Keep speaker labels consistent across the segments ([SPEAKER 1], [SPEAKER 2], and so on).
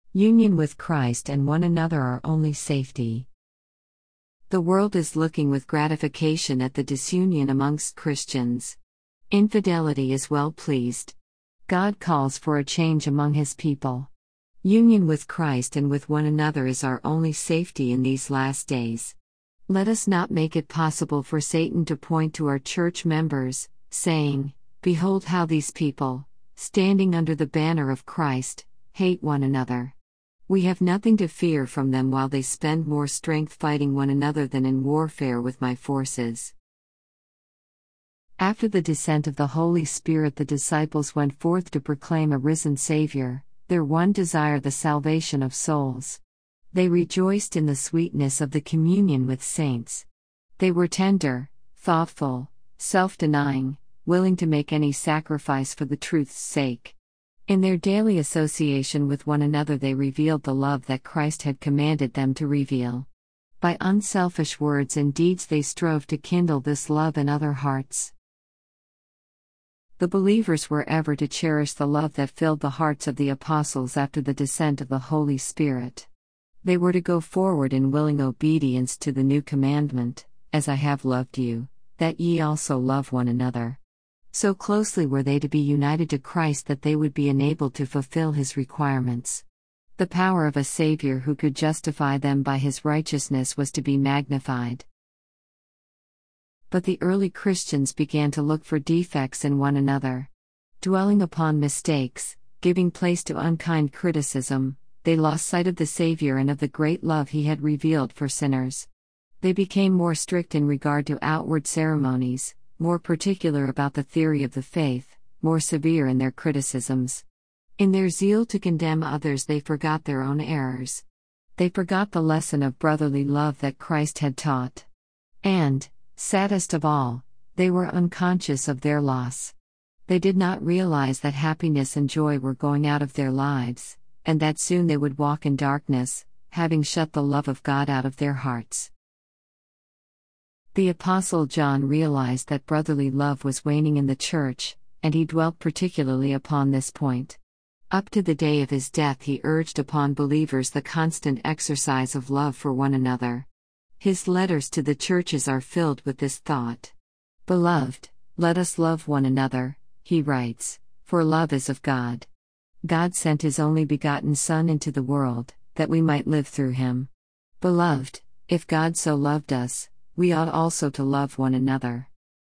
[SPEAKER 1] Union with Christ and one another are only safety. The world is looking with gratification at the disunion amongst Christians. Infidelity is well pleased. God calls for a change among His people. Union with Christ and with one another is our only safety in these last days. Let us not make it possible for Satan to point to our church members, saying, "Behold how these people, standing under the banner of Christ, hate one another. We have nothing to fear from them while they spend more strength fighting one another than in warfare with my forces." After the descent of the Holy Spirit, the disciples went forth to proclaim a risen Savior, their one desire the salvation of souls. They rejoiced in the sweetness of the communion with saints. They were tender, thoughtful, self-denying, willing to make any sacrifice for the truth's sake. In their daily association with one another, they revealed the love that Christ had commanded them to reveal. By unselfish words and deeds, they strove to kindle this love in other hearts. The believers were ever to cherish the love that filled the hearts of the apostles after the descent of the Holy Spirit. They were to go forward in willing obedience to the new commandment, "As I have loved you, that ye also love one another." So closely were they to be united to Christ that they would be enabled to fulfill His requirements. The power of a Savior who could justify them by His righteousness was to be magnified. But the early Christians began to look for defects in one another. Dwelling upon mistakes, giving place to unkind criticism, they lost sight of the Savior and of the great love He had revealed for sinners. They became more strict in regard to outward ceremonies, more particular about the theory of the faith, more severe in their criticisms. In their zeal to condemn others, they forgot their own errors. They forgot the lesson of brotherly love that Christ had taught. And, saddest of all, they were unconscious of their loss. They did not realize that happiness and joy were going out of their lives, and that soon they would walk in darkness, having shut the love of God out of their hearts. The Apostle John realized that brotherly love was waning in the church, and he dwelt particularly upon this point. Up to the day of his death, he urged upon believers the constant exercise of love for one another. His letters to the churches are filled with this thought. "Beloved, let us love one another," he writes, "for love is of God. God sent His only begotten Son into the world, that we might live through Him. Beloved, if God so loved us, we ought also to love one another."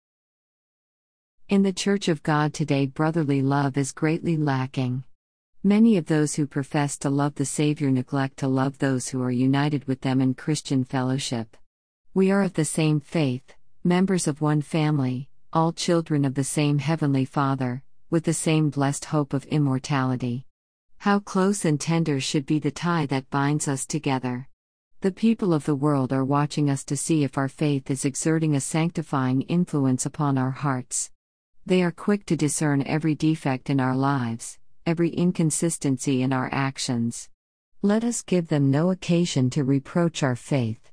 [SPEAKER 1] In the Church of God today, brotherly love is greatly lacking. Many of those who profess to love the Savior neglect to love those who are united with them in Christian fellowship. We are of the same faith, members of one family, all children of the same Heavenly Father, with the same blessed hope of immortality. How close and tender should be the tie that binds us together. The people of the world are watching us to see if our faith is exerting a sanctifying influence upon our hearts. They are quick to discern every defect in our lives, every inconsistency in our actions. Let us give them no occasion to reproach our faith,